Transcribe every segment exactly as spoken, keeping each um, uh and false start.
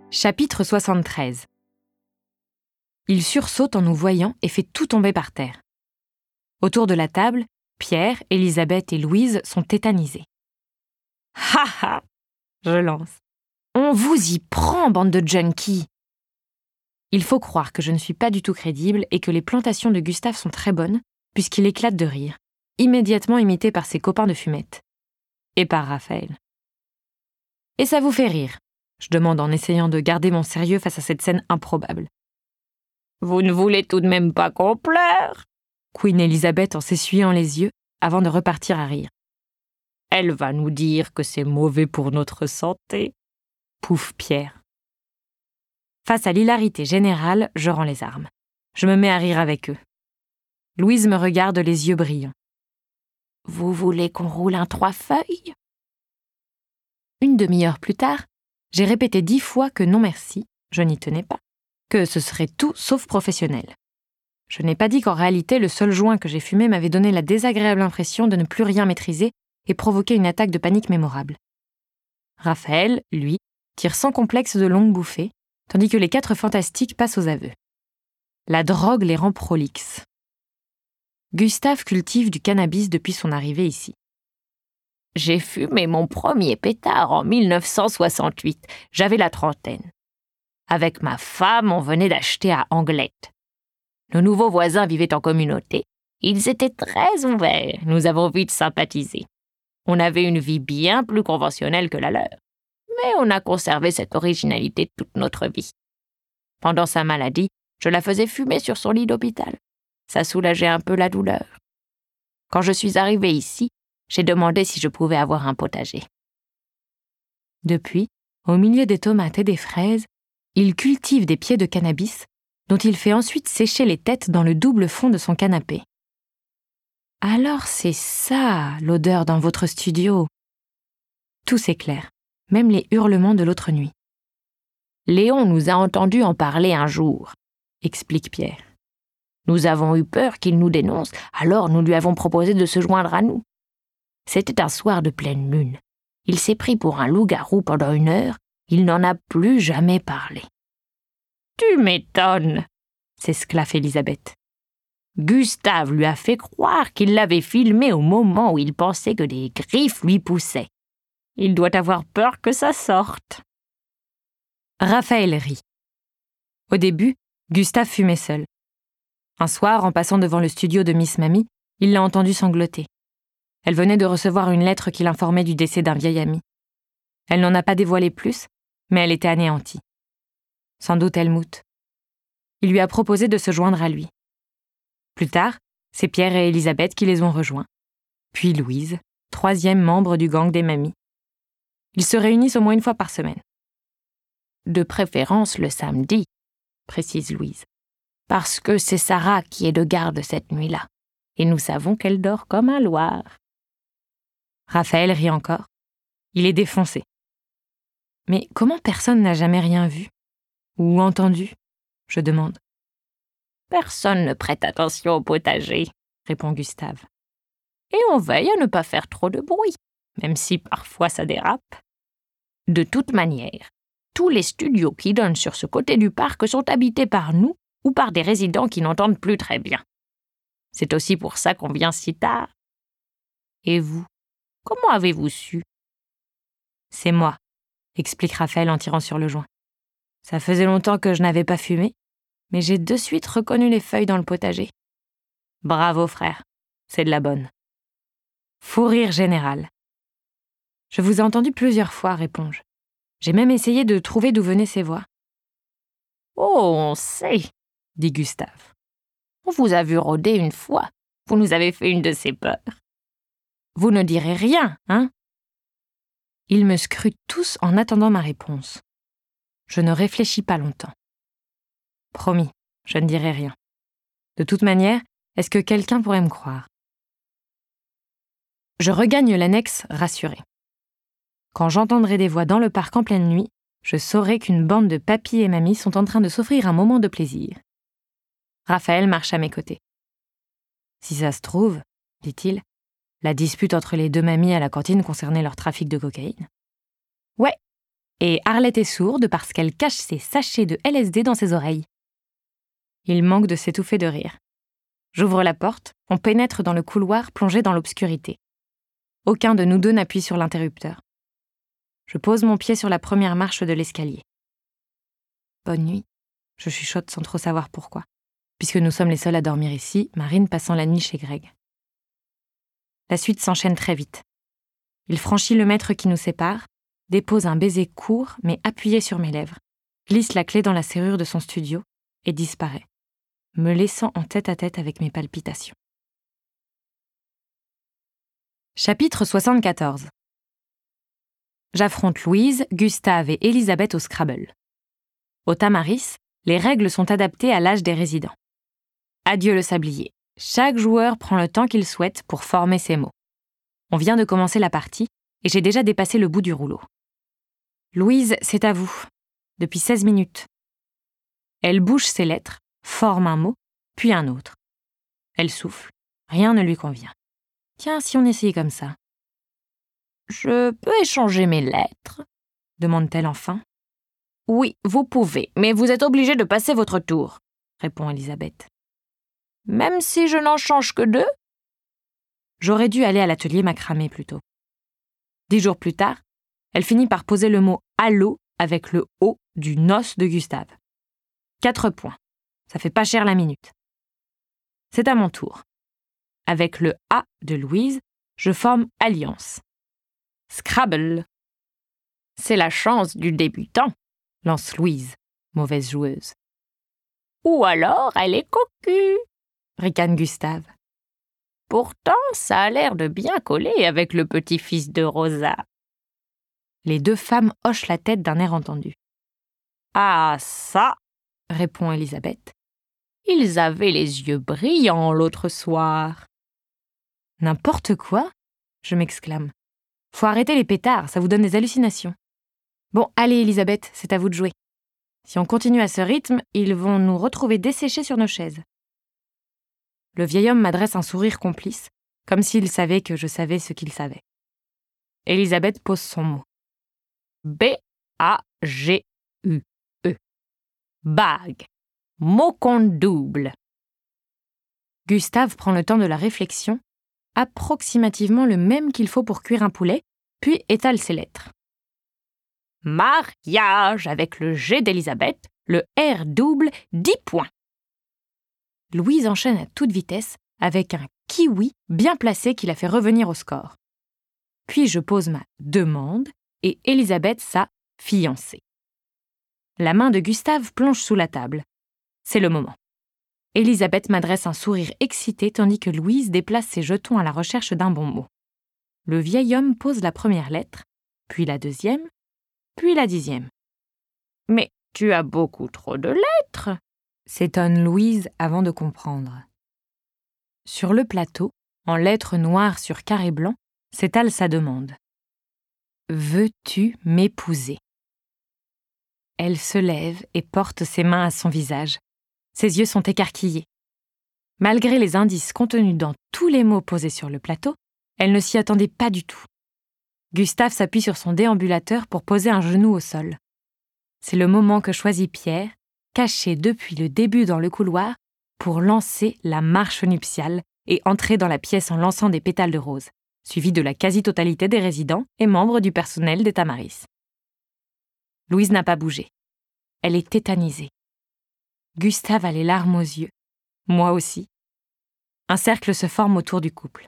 Chapitre soixante-treize. Il sursaute en nous voyant et fait tout tomber par terre. Autour de la table, Pierre, Elisabeth et Louise sont tétanisés. « Ha ha !» je lance. « On vous y prend, bande de junkies !» Il faut croire que je ne suis pas du tout crédible et que les plantations de Gustave sont très bonnes, puisqu'il éclate de rire, immédiatement imité par ses copains de fumette. Et par Raphaël. « Et ça vous fait rire ?» je demande en essayant de garder mon sérieux face à cette scène improbable. « Vous ne voulez tout de même pas qu'on pleure ?» couine Elisabeth en s'essuyant les yeux avant de repartir à rire. « Elle va nous dire que c'est mauvais pour notre santé. » Pouf Pierre. Face à l'hilarité générale, je rends les armes. Je me mets à rire avec eux. Louise me regarde les yeux brillants. « Vous voulez qu'on roule un trois feuilles ?» Une demi-heure plus tard, j'ai répété dix fois que non merci, je n'y tenais pas, que ce serait tout sauf professionnel. Je n'ai pas dit qu'en réalité, le seul joint que j'ai fumé m'avait donné la désagréable impression de ne plus rien maîtriser et provoquer une attaque de panique mémorable. Raphaël, lui, tire sans complexe de longues bouffées, tandis que les quatre fantastiques passent aux aveux. La drogue les rend prolixes. Gustave cultive du cannabis depuis son arrivée ici. J'ai fumé mon premier pétard en mille neuf cent soixante-huit. J'avais la trentaine. Avec ma femme, on venait d'acheter à Anglette. Nos nouveaux voisins vivaient en communauté. Ils étaient très ouverts. Nous avons vite sympathisé. On avait une vie bien plus conventionnelle que la leur. Mais on a conservé cette originalité toute notre vie. Pendant sa maladie, je la faisais fumer sur son lit d'hôpital. Ça soulageait un peu la douleur. Quand je suis arrivée ici, j'ai demandé si je pouvais avoir un potager. Depuis, au milieu des tomates et des fraises, il cultive des pieds de cannabis dont il fait ensuite sécher les têtes dans le double fond de son canapé. Alors c'est ça, l'odeur dans votre studio. Tout s'éclaire, même les hurlements de l'autre nuit. Léon nous a entendus en parler un jour, explique Pierre. Nous avons eu peur qu'il nous dénonce, alors nous lui avons proposé de se joindre à nous. C'était un soir de pleine lune. Il s'est pris pour un loup-garou pendant une heure. Il n'en a plus jamais parlé. « Tu m'étonnes !» s'esclaffe Elisabeth. Gustave lui a fait croire qu'il l'avait filmé au moment où il pensait que des griffes lui poussaient. Il doit avoir peur que ça sorte. Raphaël rit. Au début, Gustave fumait seul. Un soir, en passant devant le studio de Miss Mamie, il l'a entendu sangloter. Elle venait de recevoir une lettre qui l'informait du décès d'un vieil ami. Elle n'en a pas dévoilé plus, mais elle était anéantie. Sans doute Helmut. Il lui a proposé de se joindre à lui. Plus tard, c'est Pierre et Elisabeth qui les ont rejoints. Puis Louise, troisième membre du gang des mamies. Ils se réunissent au moins une fois par semaine. De préférence le samedi, précise Louise. Parce que c'est Sarah qui est de garde cette nuit-là. Et nous savons qu'elle dort comme un loir. Raphaël rit encore. Il est défoncé. Mais comment personne n'a jamais rien vu ou entendu, je demande. Personne ne prête attention au potager, répond Gustave. Et on veille à ne pas faire trop de bruit, même si parfois ça dérape. De toute manière, tous les studios qui donnent sur ce côté du parc sont habités par nous ou par des résidents qui n'entendent plus très bien. C'est aussi pour ça qu'on vient si tard. Et vous, comment avez-vous su ? C'est moi, explique Raphaël en tirant sur le joint. Ça faisait longtemps que je n'avais pas fumé, mais j'ai de suite reconnu les feuilles dans le potager. Bravo frère, c'est de la bonne. Fou rire général. Je vous ai entendu plusieurs fois, réponds-je. J'ai même essayé de trouver d'où venaient ces voix. Oh, on sait, dit Gustave. On vous a vu rôder une fois. Vous nous avez fait une de ces peurs. Vous ne direz rien, hein ? Ils me scrutent tous en attendant ma réponse. Je ne réfléchis pas longtemps. Promis, je ne dirai rien. De toute manière, est-ce que quelqu'un pourrait me croire ? Je regagne l'annexe rassurée. Quand j'entendrai des voix dans le parc en pleine nuit, je saurai qu'une bande de papy et mamie sont en train de s'offrir un moment de plaisir. Raphaël marche à mes côtés. Si ça se trouve, dit-il, la dispute entre les deux mamies à la cantine concernait leur trafic de cocaïne. Ouais, Et Arlette est sourde parce qu'elle cache ses sachets de L S D dans ses oreilles. Il manque de s'étouffer de rire. J'ouvre la porte, on pénètre dans le couloir plongé dans l'obscurité. Aucun de nous deux n'appuie sur l'interrupteur. Je pose mon pied sur la première marche de l'escalier. Bonne nuit, je chuchote sans trop savoir pourquoi, puisque nous sommes les seuls à dormir ici, Marine passant la nuit chez Greg. La suite s'enchaîne très vite. Il franchit le mètre qui nous sépare, dépose un baiser court mais appuyé sur mes lèvres, glisse la clé dans la serrure de son studio et disparaît, me laissant en tête-à-tête avec mes palpitations. Chapitre soixante-quatorze. J'affronte Louise, Gustave et Elisabeth au Scrabble. Au Tamaris, les règles sont adaptées à l'âge des résidents. Adieu le sablier. Chaque joueur prend le temps qu'il souhaite pour former ses mots. On vient de commencer la partie et j'ai déjà dépassé le bout du rouleau. Louise, c'est à vous. Depuis seize minutes. Elle bouche ses lettres, forme un mot, puis un autre. Elle souffle. Rien ne lui convient. Tiens, si on essayait comme ça. Je peux échanger mes lettres ? Demande-t-elle enfin. Oui, vous pouvez, mais vous êtes obligé de passer votre tour, répond Elisabeth. Même si je n'en change que deux ? J'aurais dû aller à l'atelier macramé plus tôt. Dix jours plus tard, elle finit par poser le mot « allô » avec le « o » du noce de Gustave. Quatre points. Ça fait pas cher la minute. C'est à mon tour. Avec le « a » de Louise, je forme alliance. Scrabble. C'est la chance du débutant, lance Louise, mauvaise joueuse. Ou alors elle est cocu, ricane Gustave. Pourtant, ça a l'air de bien coller avec le petit-fils de Rosa. Les deux femmes hochent la tête d'un air entendu. Ah ça, répond Elisabeth. Ils avaient les yeux brillants l'autre soir. N'importe quoi, je m'exclame. Faut arrêter les pétards, ça vous donne des hallucinations. Bon, allez Elisabeth, c'est à vous de jouer. Si on continue à ce rythme, ils vont nous retrouver desséchés sur nos chaises. Le vieil homme m'adresse un sourire complice, comme s'il savait que je savais ce qu'il savait. Elisabeth pose son mot. B A G U E. Bague. Mot compte double. Gustave prend le temps de la réflexion, approximativement le même qu'il faut pour cuire un poulet, puis étale ses lettres. Mariage avec le G d'Elisabeth, le R double, dix points. Louise enchaîne à toute vitesse avec un kiwi bien placé qui la fait revenir au score. Puis je pose ma demande et Elisabeth sa fiancée. La main de Gustave plonge sous la table. C'est le moment. Elisabeth m'adresse un sourire excité tandis que Louise déplace ses jetons à la recherche d'un bon mot. Le vieil homme pose la première lettre, puis la deuxième, puis la dixième. « Mais tu as beaucoup trop de lettres !» s'étonne Louise avant de comprendre. Sur le plateau, en lettres noires sur carré blanc, s'étale sa demande. « Veux-tu m'épouser ?» Elle se lève et porte ses mains à son visage. Ses yeux sont écarquillés. Malgré les indices contenus dans tous les mots posés sur le plateau, elle ne s'y attendait pas du tout. Gustave s'appuie sur son déambulateur pour poser un genou au sol. C'est le moment que choisit Pierre, caché depuis le début dans le couloir, pour lancer la marche nuptiale et entrer dans la pièce en lançant des pétales de rose, suivi de la quasi-totalité des résidents et membres du personnel des Tamaris. Louise n'a pas bougé. Elle est tétanisée. Gustave a les larmes aux yeux. Moi aussi. Un cercle se forme autour du couple.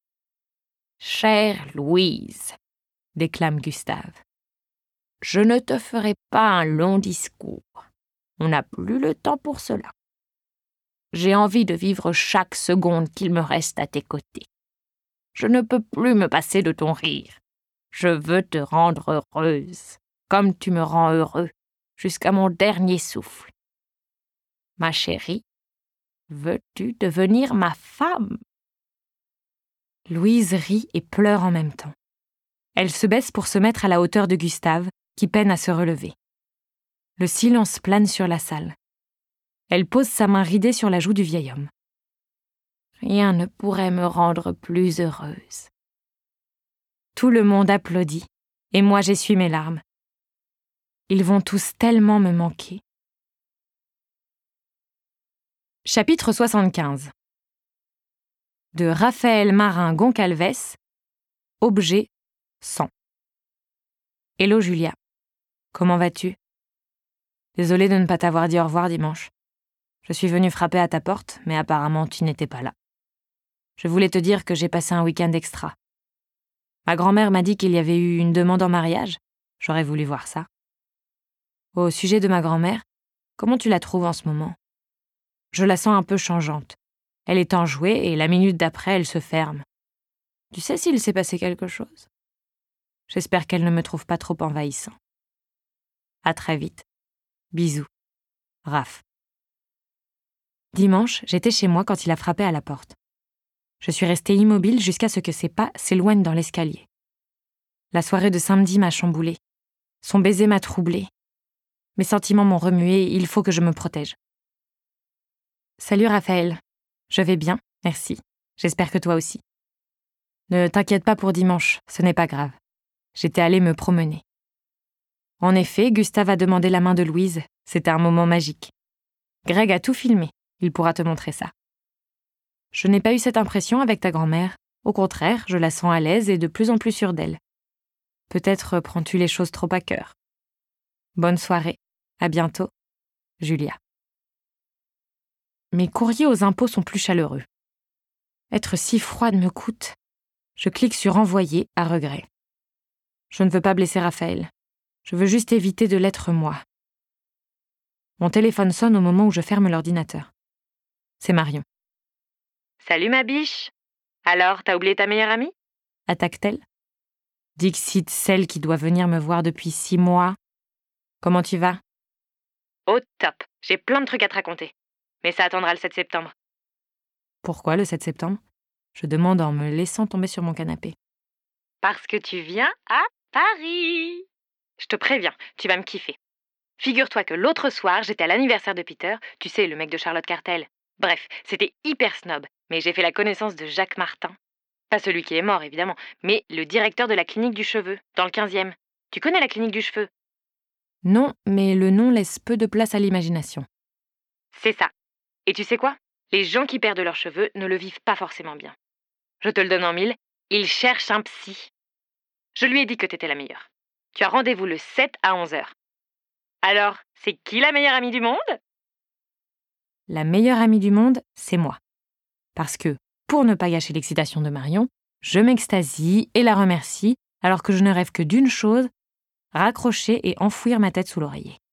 « Chère Louise », déclame Gustave, « je ne te ferai pas un long discours. On n'a plus le temps pour cela. J'ai envie de vivre chaque seconde qu'il me reste à tes côtés. Je ne peux plus me passer de ton rire. Je veux te rendre heureuse, comme tu me rends heureux, jusqu'à mon dernier souffle. Ma chérie, veux-tu devenir ma femme ?» Louise rit et pleure en même temps. Elle se baisse pour se mettre à la hauteur de Gustave, qui peine à se relever. Le silence plane sur la salle. Elle pose sa main ridée sur la joue du vieil homme. Rien ne pourrait me rendre plus heureuse. Tout le monde applaudit, et moi j'essuie mes larmes. Ils vont tous tellement me manquer. Chapitre soixante-quinze. De Raphaël Marin Goncalves, objet cent. Hello Julia, comment vas-tu? Désolée de ne pas t'avoir dit au revoir dimanche. Je suis venue frapper à ta porte, mais apparemment tu n'étais pas là. Je voulais te dire que j'ai passé un week-end extra. Ma grand-mère m'a dit qu'il y avait eu une demande en mariage. J'aurais voulu voir ça. Au sujet de ma grand-mère, comment tu la trouves en ce moment? Je la sens un peu changeante. Elle est enjouée et la minute d'après, elle se ferme. Tu sais s'il s'est passé quelque chose? J'espère qu'elle ne me trouve pas trop envahissant. À très vite. Bisous. Raph. Dimanche, j'étais chez moi quand il a frappé à la porte. Je suis restée immobile jusqu'à ce que ses pas s'éloignent dans l'escalier. La soirée de samedi m'a chamboulée. Son baiser m'a troublée. Mes sentiments m'ont remuée, il faut que je me protège. Salut Raphaël. Je vais bien, merci. J'espère que toi aussi. Ne t'inquiète pas pour dimanche, ce n'est pas grave. J'étais allée me promener. En effet, Gustave a demandé la main de Louise. C'était un moment magique. Greg a tout filmé. Il pourra te montrer ça. Je n'ai pas eu cette impression avec ta grand-mère. Au contraire, je la sens à l'aise et de plus en plus sûre d'elle. Peut-être prends-tu les choses trop à cœur. Bonne soirée. À bientôt. Julia. Mes courriers aux impôts sont plus chaleureux. Être si froide me coûte. Je clique sur envoyer à regret. Je ne veux pas blesser Raphaël. Je veux juste éviter de l'être moi. Mon téléphone sonne au moment où je ferme l'ordinateur. C'est Marion. Salut ma biche. Alors, t'as oublié ta meilleure amie? Attaque-t-elle? Dixit, celle qui doit venir me voir depuis six mois. Comment tu vas? Au top. J'ai plein de trucs à te raconter. Mais ça attendra le sept septembre. Pourquoi le sept septembre? Je demande en me laissant tomber sur mon canapé. Parce que tu viens à Paris. Je te préviens, tu vas me kiffer. Figure-toi que l'autre soir, j'étais à l'anniversaire de Peter, tu sais, le mec de Charlotte Cartel. Bref, c'était hyper snob, mais j'ai fait la connaissance de Jacques Martin. Pas celui qui est mort, évidemment, mais le directeur de la clinique du cheveu, dans le quinzième. Tu connais la clinique du cheveu? Non, mais le nom laisse peu de place à l'imagination. C'est ça. Et tu sais quoi? Les gens qui perdent leurs cheveux ne le vivent pas forcément bien. Je te le donne en mille, ils cherchent un psy. Je lui ai dit que t'étais la meilleure. Tu as rendez-vous le sept à onze heures. Alors, c'est qui la meilleure amie du monde? La meilleure amie du monde, c'est moi. Parce que, pour ne pas gâcher l'excitation de Marion, je m'extasie et la remercie alors que je ne rêve que d'une chose, raccrocher et enfouir ma tête sous l'oreiller.